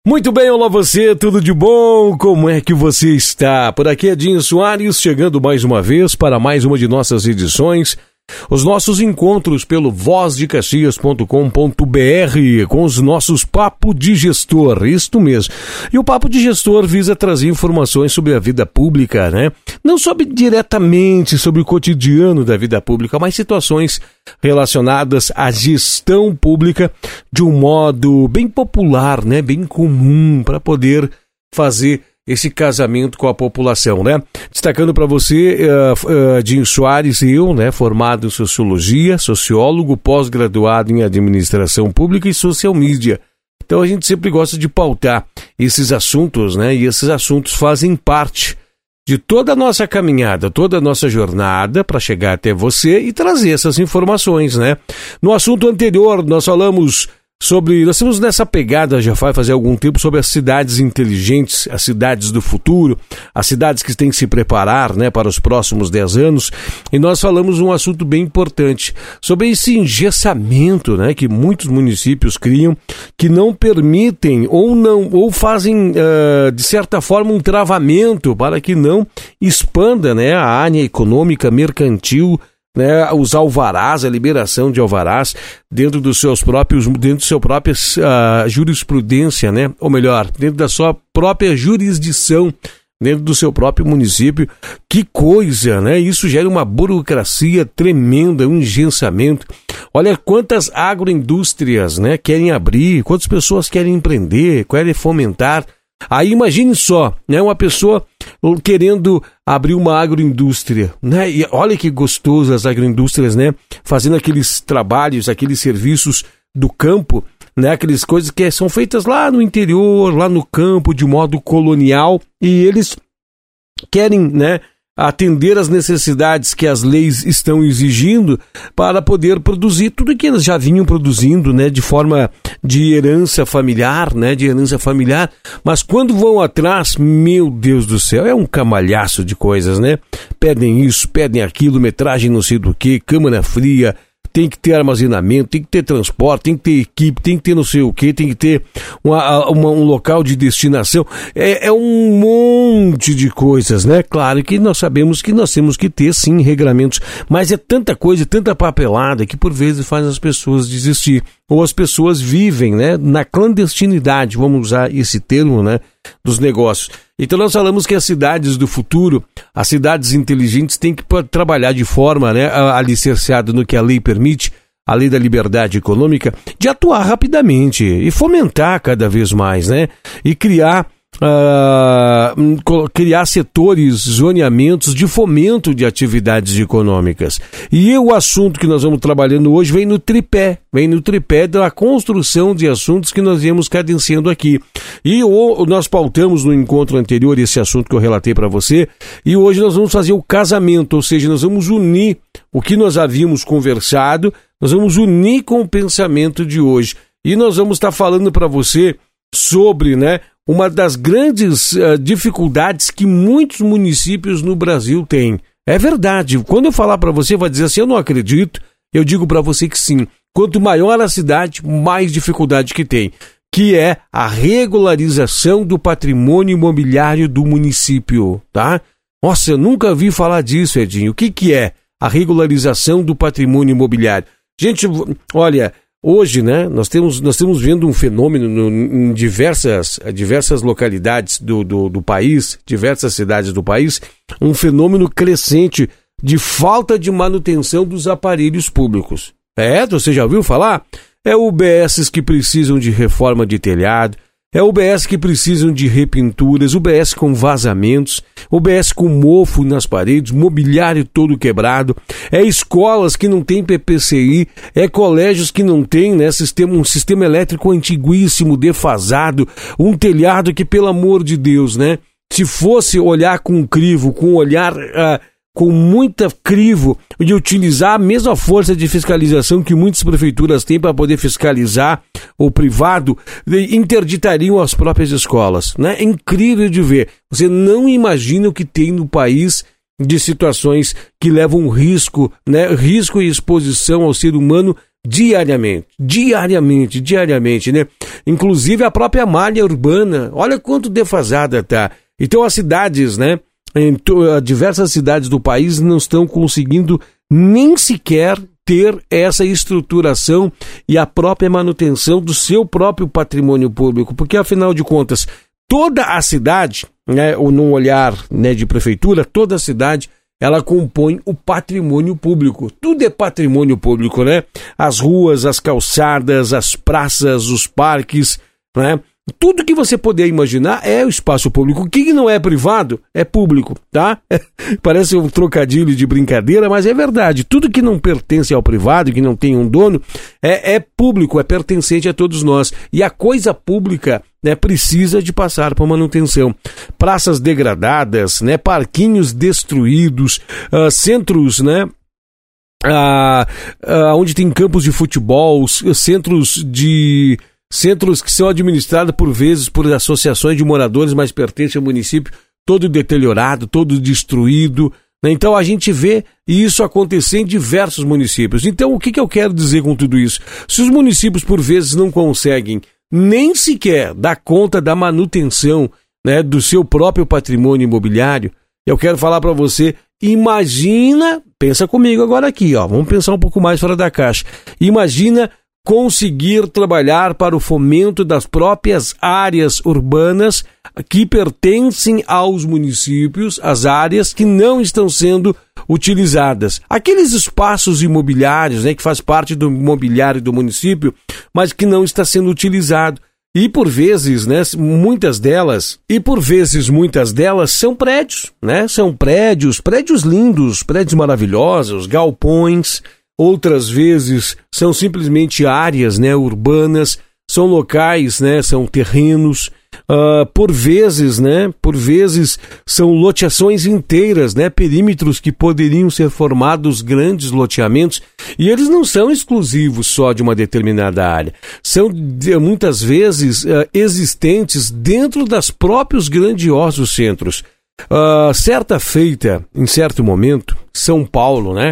Muito bem, olá você, tudo de bom? Como é que você está? Por aqui é Dinho Soares, chegando mais uma vez para mais uma de nossas edições, os nossos encontros pelo vozdecaxias.com.br com os nossos Papo de Gestor, isto mesmo. E o Papo de Gestor visa trazer informações sobre a vida pública, né? Não diretamente sobre o cotidiano da vida pública, mas situações relacionadas à gestão pública de um modo bem popular, né? Bem comum, para poder fazer esse casamento com a população, né? Destacando para você, Dinho Soares e eu, né? Formado em Sociologia, sociólogo, pós-graduado em Administração Pública e Social Media. Então a gente sempre gosta de pautar esses assuntos, né? E esses assuntos fazem parte de toda a nossa caminhada, toda a nossa jornada para chegar até você e trazer essas informações, né? No assunto anterior, nós temos nessa pegada, já vai fazer algum tempo, sobre as cidades inteligentes, as cidades do futuro, as cidades que têm que se preparar, né, para os próximos 10 anos, e nós falamos um assunto bem importante, sobre esse engessamento, né, que muitos municípios criam, que não permitem ou fazem, de certa forma, um travamento para que não expanda, né, a área econômica, mercantil, né, os alvarás, a liberação de alvarás dentro da sua própria jurisprudência, né? Ou melhor, dentro da sua própria jurisdição, dentro do seu próprio município. Que coisa, né? Isso gera uma burocracia tremenda, um engessamento. Olha quantas agroindústrias, né, querem abrir, quantas pessoas querem empreender, querem fomentar. Aí imagine só, né, uma pessoa querendo abrir uma agroindústria, né? E olha que gostoso as agroindústrias, né? Fazendo aqueles trabalhos, aqueles serviços do campo, né? Aquelas coisas que são feitas lá no interior, lá no campo, de modo colonial, e eles querem, né, atender às necessidades que as leis estão exigindo para poder produzir tudo que eles já vinham produzindo, né, de forma de herança familiar, né, mas quando vão atrás, meu Deus do céu, é um camalhaço de coisas, né? Pedem isso, pedem aquilo, metragem não sei do que, câmara fria, tem que ter armazenamento, tem que ter transporte, tem que ter equipe, tem que ter não sei o que, tem que ter um local de destinação. É um monte de coisas, né? Claro que nós sabemos que nós temos que ter, sim, regramentos, mas é tanta coisa, tanta papelada que por vezes faz as pessoas desistir. Ou as pessoas vivem, né, na clandestinidade, vamos usar esse termo, né, dos negócios. Então nós falamos que as cidades do futuro, as cidades inteligentes têm que trabalhar de forma, né, alicerçada no que a lei permite, a lei da liberdade econômica, de atuar rapidamente e fomentar cada vez mais, né, e criar setores, zoneamentos de fomento de atividades econômicas. E o assunto que nós vamos trabalhando hoje vem no tripé da construção de assuntos que nós viemos cadenciando aqui. E nós pautamos no encontro anterior esse assunto que eu relatei para você, e hoje nós vamos fazer o casamento, ou seja, nós vamos unir o que nós havíamos conversado, nós vamos unir com o pensamento de hoje. E nós vamos estar falando para você sobre, né, uma das grandes dificuldades que muitos municípios no Brasil têm. É verdade, quando eu falar para você, vai dizer assim, eu não acredito, eu digo para você que sim. Quanto maior a cidade, mais dificuldade que tem, que é a regularização do patrimônio imobiliário do município, tá? Nossa, eu nunca vi falar disso, Edinho. O que é a regularização do patrimônio imobiliário? Gente, olha, hoje, né, nós temos vendo um fenômeno em diversas localidades do país, diversas cidades do país, um fenômeno crescente de falta de manutenção dos aparelhos públicos. Você já ouviu falar? É UBSs que precisam de reforma de telhado, é UBS que precisam de repinturas, UBS com vazamentos, UBS com mofo nas paredes, mobiliário todo quebrado, é escolas que não têm PPCI, é colégios que não têm, né, um sistema elétrico antiguíssimo, defasado, um telhado que, pelo amor de Deus, né, se fosse olhar com crivo, com olhar com muita crivo de utilizar a mesma força de fiscalização que muitas prefeituras têm para poder fiscalizar o privado, interditariam as próprias escolas, né? É incrível de ver. Você não imagina o que tem no país de situações que levam risco, né? Risco e exposição ao ser humano diariamente, né? Inclusive a própria malha urbana, olha quanto defasada tá. Então as cidades, né? Diversas cidades do país não estão conseguindo nem sequer ter essa estruturação e a própria manutenção do seu próprio patrimônio público, porque afinal de contas, toda a cidade, né, ou num olhar, né, de prefeitura, toda a cidade, ela compõe o patrimônio público. Tudo é patrimônio público, né? As ruas, as calçadas, as praças, os parques, né? Tudo que você puder imaginar é o espaço público. O que não é privado é público, tá? Parece um trocadilho de brincadeira, mas é verdade. Tudo que não pertence ao privado, que não tem um dono, é público, é pertencente a todos nós. E a coisa pública, né, precisa de passar por manutenção. Praças degradadas, né, parquinhos destruídos, centros, né, onde tem campos de futebol, centros que são administrados por vezes por associações de moradores, mas pertencem ao município, todo deteriorado, todo destruído, né? Então a gente vê isso acontecer em diversos municípios. Então o que eu quero dizer com tudo isso? Se os municípios por vezes não conseguem nem sequer dar conta da manutenção, né, do seu próprio patrimônio imobiliário, eu quero falar para você, imagina, pensa comigo agora aqui, ó, vamos pensar um pouco mais fora da caixa, imagina conseguir trabalhar para o fomento das próprias áreas urbanas que pertencem aos municípios, as áreas que não estão sendo utilizadas. Aqueles espaços imobiliários, né, que faz parte do imobiliário do município, mas que não está sendo utilizado. E por vezes, né, muitas delas são prédios, né? São prédios lindos, prédios maravilhosos, galpões. Outras vezes são simplesmente áreas, né, urbanas, são locais, né, são terrenos, por vezes são loteações inteiras, né, perímetros que poderiam ser formados grandes loteamentos, e eles não são exclusivos só de uma determinada área, são muitas vezes existentes dentro dos próprios grandiosos centros. Certa feita, em certo momento, São Paulo, né?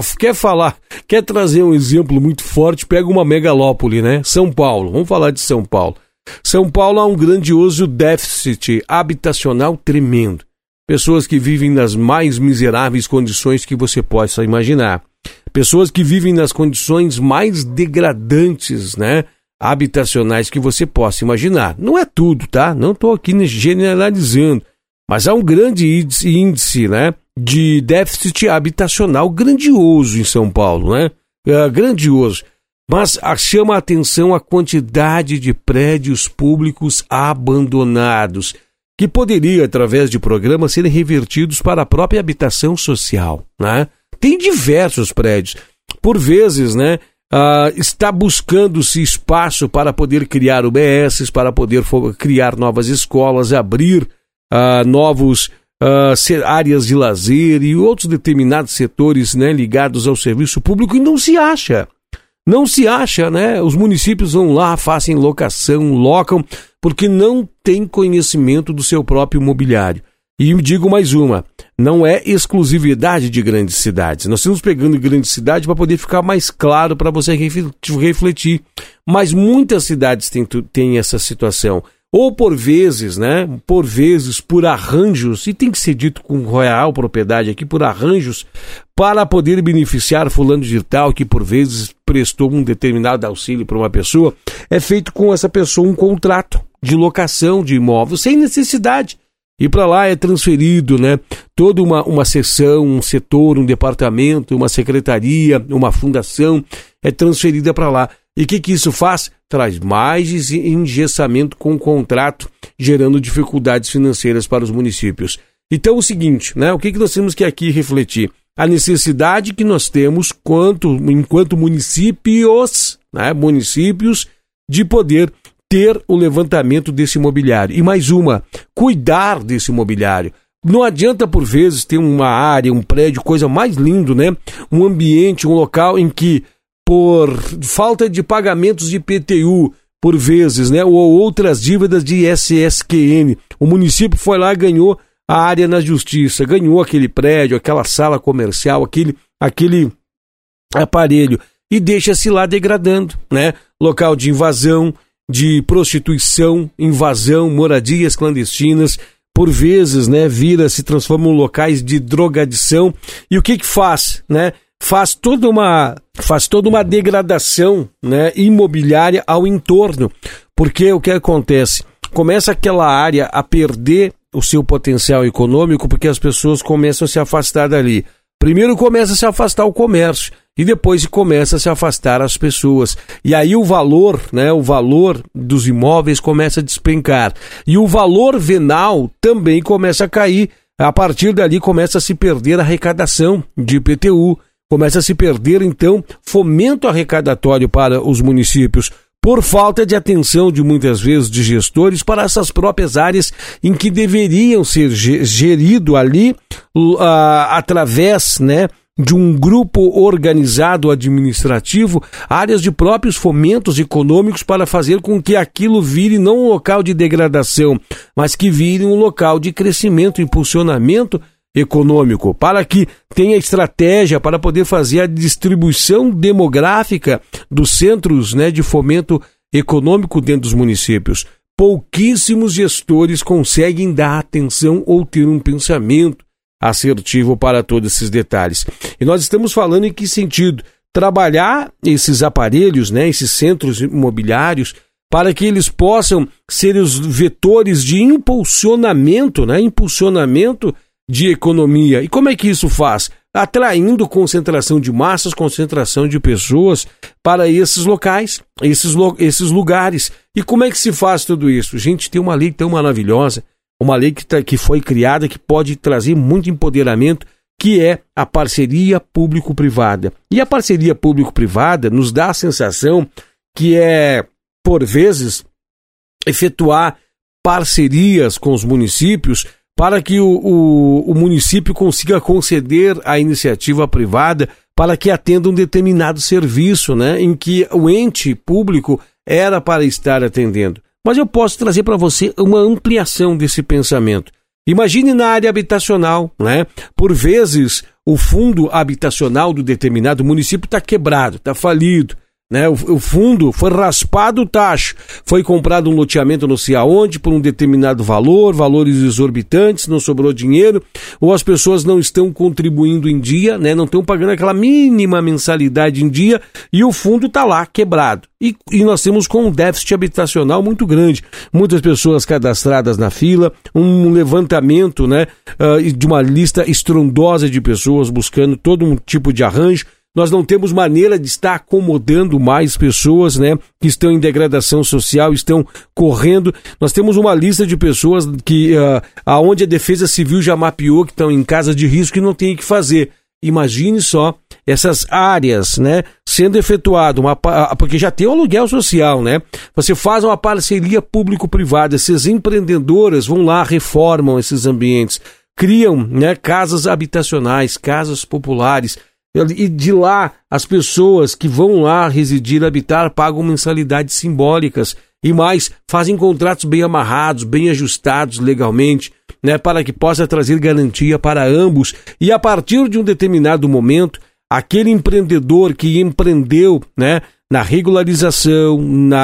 Quer trazer um exemplo muito forte, pega uma megalópole, né? São Paulo, vamos falar de São Paulo. São Paulo há um grandioso déficit habitacional tremendo. Pessoas que vivem nas mais miseráveis condições que você possa imaginar. Pessoas que vivem nas condições mais degradantes, né, habitacionais que você possa imaginar. Não é tudo, tá? Não estou aqui generalizando. Mas há um grande índice, né, de déficit habitacional grandioso em São Paulo, né? Grandioso. Mas chama a atenção a quantidade de prédios públicos abandonados, que poderia, através de programas, serem revertidos para a própria habitação social, né? Tem diversos prédios. Por vezes, né, está buscando-se espaço para poder criar UBSs, para poder criar novas escolas, abrir novos áreas de lazer e outros determinados setores, né, ligados ao serviço público, e não se acha, né? Os municípios vão lá, fazem locação, locam, porque não tem conhecimento do seu próprio imobiliário. E me digo mais uma, não é exclusividade de grandes cidades. Nós estamos pegando grandes cidades para poder ficar mais claro para você refletir. Mas muitas cidades têm essa situação. Ou por vezes, né? Por arranjos, e tem que ser dito com real propriedade aqui, por arranjos, para poder beneficiar fulano de tal, que por vezes prestou um determinado auxílio para uma pessoa, é feito com essa pessoa um contrato de locação de imóvel, sem necessidade. E para lá é transferido, né, toda uma seção, um setor, um departamento, uma secretaria, uma fundação, é transferida para lá. E o que isso faz? Traz mais engessamento com o contrato, gerando dificuldades financeiras para os municípios. Então, o seguinte, né, o que nós temos que aqui refletir? A necessidade que nós temos, enquanto municípios, né, de poder ter o levantamento desse imobiliário. E mais uma, cuidar desse imobiliário. Não adianta, por vezes, ter uma área, um prédio, coisa mais lindo, né? Um ambiente, um local em que, por falta de pagamentos de IPTU, por vezes, né? Ou outras dívidas de SSQN, o município foi lá e ganhou a área na justiça, ganhou aquele prédio, aquela sala comercial, aquele aparelho. e deixa-se lá degradando, né? Local de invasão, de prostituição, invasão, moradias clandestinas, por vezes, né, se transformam em locais de drogadição. E o que faz, né? Faz toda uma degradação, né, imobiliária ao entorno. Porque o que acontece? Começa aquela área a perder o seu potencial econômico porque as pessoas começam a se afastar dali. Primeiro começa a se afastar o comércio e depois começa a se afastar as pessoas. E aí o valor, né, o valor dos imóveis começa a despencar. E o valor venal também começa a cair. A partir dali começa a se perder a arrecadação de IPTU. Começa a se perder, então, fomento arrecadatório para os municípios, por falta de atenção de muitas vezes de gestores para essas próprias áreas em que deveriam ser gerido ali através, né, de um grupo organizado administrativo, áreas de próprios fomentos econômicos para fazer com que aquilo vire não um local de degradação, mas que vire um local de crescimento, impulsionamento econômico, para que tenha estratégia para poder fazer a distribuição demográfica dos centros, né, de fomento econômico dentro dos municípios. Pouquíssimos gestores conseguem dar atenção ou ter um pensamento assertivo para todos esses detalhes. E nós estamos falando em que sentido? Trabalhar esses aparelhos, né, esses centros imobiliários, para que eles possam ser os vetores de impulsionamento, né, de economia. E como é que isso faz? Atraindo concentração de massas, concentração de pessoas para esses locais, esses lugares. E como é que se faz tudo isso? Gente, tem uma lei tão maravilhosa, uma lei que foi criada, que pode trazer muito empoderamento, que é a parceria público-privada. E a parceria público-privada nos dá a sensação que é, por vezes, efetuar parcerias com os municípios para que o município consiga conceder à iniciativa privada para que atenda um determinado serviço, né, em que o ente público era para estar atendendo. Mas eu posso trazer para você uma ampliação desse pensamento. Imagine na área habitacional, né? Por vezes o fundo habitacional do determinado município está quebrado, está falido, né? O fundo foi raspado o tacho, foi comprado um loteamento não sei aonde por um determinado valor, valores exorbitantes, não sobrou dinheiro, ou as pessoas não estão contribuindo em dia, né? Não estão pagando aquela mínima mensalidade em dia e o fundo está lá quebrado. E nós temos com um déficit habitacional muito grande, muitas pessoas cadastradas na fila, um levantamento, né, de uma lista estrondosa de pessoas buscando todo um tipo de arranjo. Nós não temos maneira de estar acomodando mais pessoas, né, que estão em degradação social, estão correndo. Nós temos uma lista de pessoas que aonde a Defesa Civil já mapeou que estão em casa de risco e não tem o que fazer. Imagine só essas áreas, né, sendo efetuado, porque já tem o aluguel social, né? Você faz uma parceria público-privada, essas empreendedoras vão lá, reformam esses ambientes, criam, né, casas habitacionais, casas populares. E de lá, as pessoas que vão lá residir, habitar, pagam mensalidades simbólicas e mais, fazem contratos bem amarrados, bem ajustados legalmente, né, para que possa trazer garantia para ambos. E a partir de um determinado momento, aquele empreendedor que empreendeu, né, na regularização,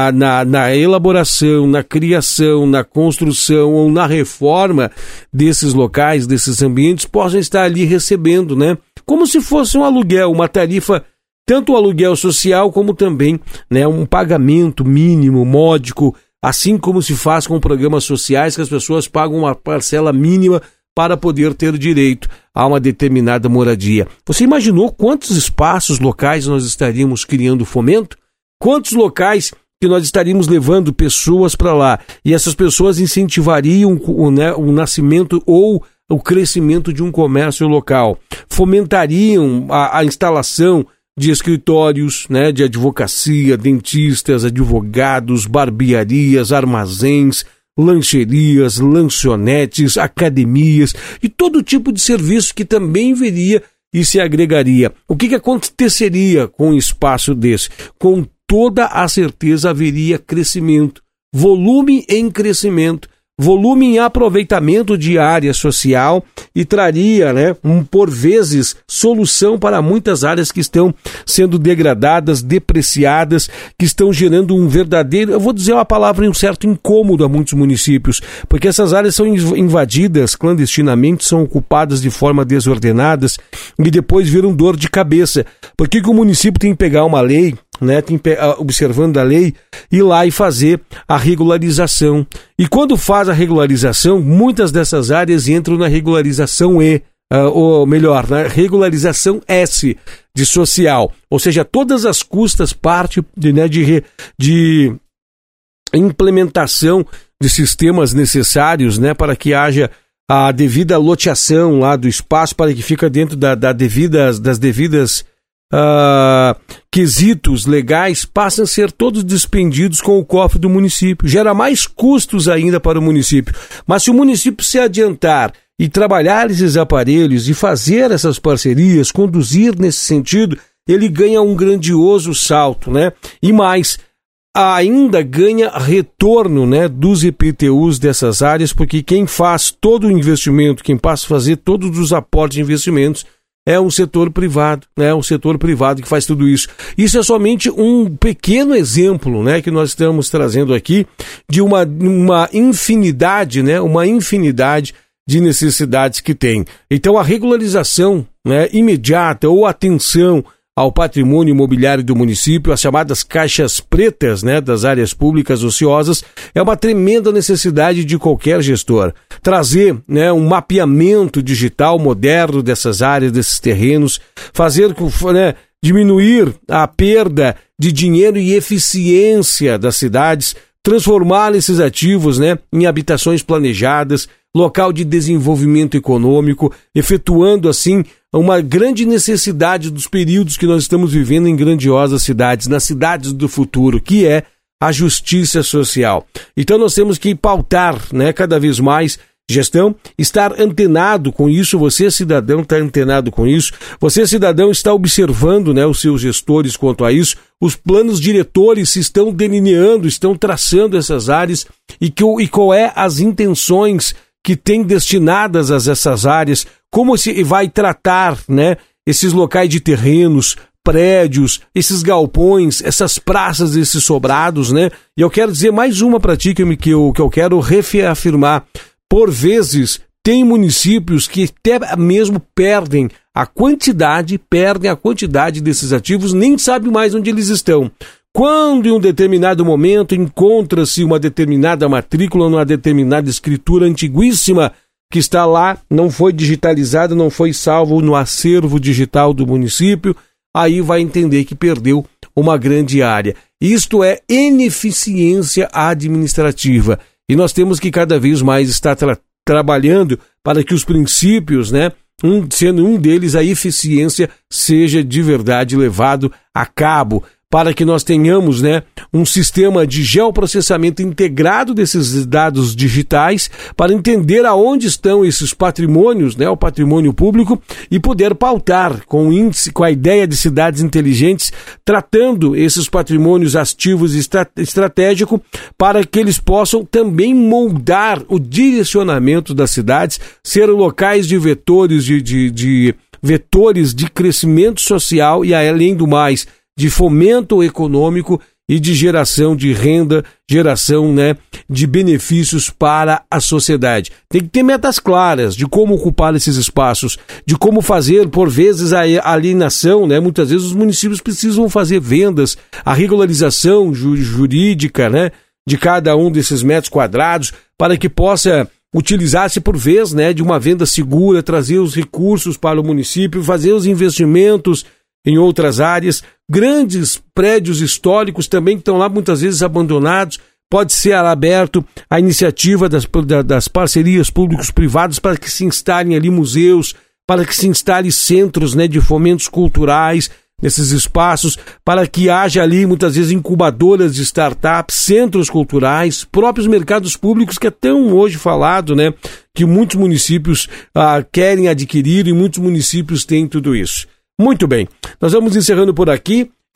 na elaboração, na criação, na construção ou na reforma desses locais, desses ambientes, possam estar ali recebendo, né, como se fosse um aluguel, uma tarifa, tanto o aluguel social como também, né, um pagamento mínimo, módico, assim como se faz com programas sociais, que as pessoas pagam uma parcela mínima para poder ter direito a uma determinada moradia. Você imaginou quantos espaços locais nós estaríamos criando fomento? Quantos locais que nós estaríamos levando pessoas para lá? E essas pessoas incentivariam, né, o nascimento ou o crescimento de um comércio local, fomentariam a instalação de escritórios, né, de advocacia, dentistas, advogados, barbearias, armazéns, lancherias, lanchonetes, academias e todo tipo de serviço que também viria e se agregaria. O que aconteceria com um espaço desse? Com toda a certeza haveria crescimento, volume em crescimento, volume e aproveitamento de área social e traria, né, por vezes, solução para muitas áreas que estão sendo degradadas, depreciadas, que estão gerando um verdadeiro, eu vou dizer uma palavra, um certo incômodo a muitos municípios, porque essas áreas são invadidas clandestinamente, são ocupadas de forma desordenada e depois viram dor de cabeça. Por que o município tem que pegar uma lei, né, observando a lei, ir lá e fazer a regularização? E quando faz a regularização, muitas dessas áreas entram na regularização E, ou melhor, na regularização S, de social. Ou seja, todas as custas parte de implementação de sistemas necessários, né, para que haja a devida loteação lá do espaço, para que fica dentro das devidas quesitos legais, passam a ser todos despendidos com o cofre do município. Gera mais custos ainda para o município. Mas se o município se adiantar e trabalhar esses aparelhos e fazer essas parcerias, conduzir nesse sentido, ele ganha um grandioso salto, né? E mais, ainda ganha retorno, né, dos IPTUs dessas áreas, porque quem faz todo o investimento, quem passa a fazer todos os aportes de investimentos é um setor privado, né? Um setor privado que faz tudo isso. Isso é somente um pequeno exemplo, né, que nós estamos trazendo aqui de uma infinidade, né, uma infinidade de necessidades que tem. Então a regularização, né, imediata ou atenção ao patrimônio imobiliário do município, as chamadas caixas pretas, né, das áreas públicas ociosas, é uma tremenda necessidade de qualquer gestor. Trazer, né, um mapeamento digital moderno dessas áreas, desses terrenos, fazer, né, diminuir a perda de dinheiro e eficiência das cidades, transformar esses ativos, né, em habitações planejadas, local de desenvolvimento econômico, efetuando assim uma grande necessidade dos períodos que nós estamos vivendo em grandiosas cidades, nas cidades do futuro, que é a justiça social. Então nós temos que pautar, né, cada vez mais gestão, estar antenado com isso. Você, cidadão, está antenado com isso. Você, cidadão, está observando, né, os seus gestores quanto a isso. Os planos diretores se estão delineando, estão traçando essas áreas e qual é as intenções que tem destinadas a essas áreas, como se vai tratar, né, esses locais de terrenos, prédios, esses galpões, essas praças, esses sobrados, né? E eu quero dizer mais uma para ti que eu quero reafirmar. Por vezes, tem municípios que até mesmo perdem a quantidade desses ativos, nem sabe mais onde eles estão. Quando em um determinado momento encontra-se uma determinada matrícula, numa determinada escritura antiguíssima que está lá, não foi digitalizada, não foi salvo no acervo digital do município, aí vai entender que perdeu uma grande área. Isto é ineficiência administrativa. E nós temos que cada vez mais estar trabalhando para que os princípios, né, sendo um deles a eficiência, seja de verdade levado a cabo, para que nós tenhamos, né, um sistema de geoprocessamento integrado desses dados digitais para entender aonde estão esses patrimônios, né, o patrimônio público, e poder pautar com o índice, com a ideia de cidades inteligentes, tratando esses patrimônios ativos e estratégico para que eles possam também moldar o direcionamento das cidades, ser locais de vetores de vetores de crescimento social e, além do mais, de fomento econômico e de geração de renda, geração, né, de benefícios para a sociedade. Tem que ter metas claras de como ocupar esses espaços, de como fazer, por vezes, a alienação, né? Muitas vezes os municípios precisam fazer vendas, a regularização jurídica, né, de cada um desses metros quadrados, para que possa utilizar-se por vez, né, de uma venda segura, trazer os recursos para o município, fazer os investimentos em outras áreas. Grandes prédios históricos também que estão lá muitas vezes abandonados, pode ser aberto a iniciativa das parcerias públicos-privadas para que se instalem ali museus, para que se instalem centros, né, de fomentos culturais nesses espaços, para que haja ali muitas vezes incubadoras de startups, centros culturais, próprios mercados públicos que é tão hoje falado, né, que muitos municípios querem adquirir e muitos municípios têm tudo isso. Muito bem, nós vamos encerrando por aqui.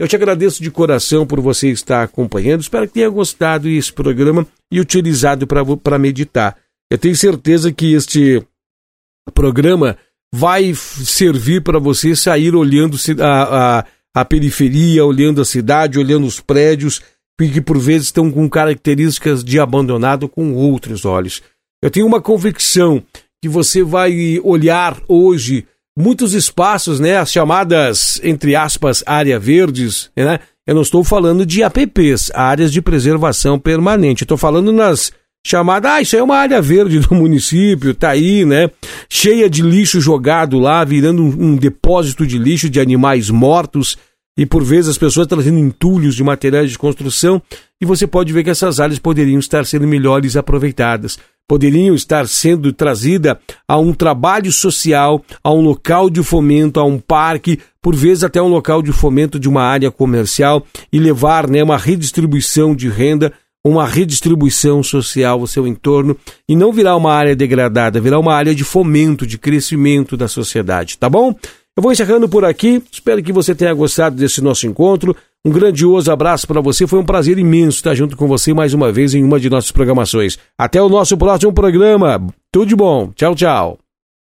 Eu te agradeço de coração por você estar acompanhando. Espero que tenha gostado desse programa e utilizado para meditar. Eu tenho certeza que este programa vai servir para você sair olhando a periferia, olhando a cidade, olhando os prédios, que por vezes estão com características de abandonado com outros olhos. Eu tenho uma convicção que você vai olhar hoje muitos espaços, né, as chamadas, entre aspas, áreas verdes, né? Eu não estou falando de APPs, áreas de preservação permanente. Estou falando nas chamadas, isso aí é uma área verde do município, tá aí, né? Cheia de lixo jogado lá, virando um depósito de lixo de animais mortos. E por vezes as pessoas trazendo entulhos de materiais de construção, e você pode ver que essas áreas poderiam estar sendo melhores aproveitadas, poderiam estar sendo trazidas a um trabalho social, a um local de fomento, a um parque, por vezes até um local de fomento de uma área comercial, e levar, né, uma redistribuição de renda, uma redistribuição social ao seu entorno, e não virar uma área degradada, virar uma área de fomento, de crescimento da sociedade, tá bom? Eu vou encerrando por aqui, espero que você tenha gostado desse nosso encontro. Um grandioso abraço para você, foi um prazer imenso estar junto com você mais uma vez em uma de nossas programações. Até o nosso próximo programa, tudo de bom, tchau, tchau.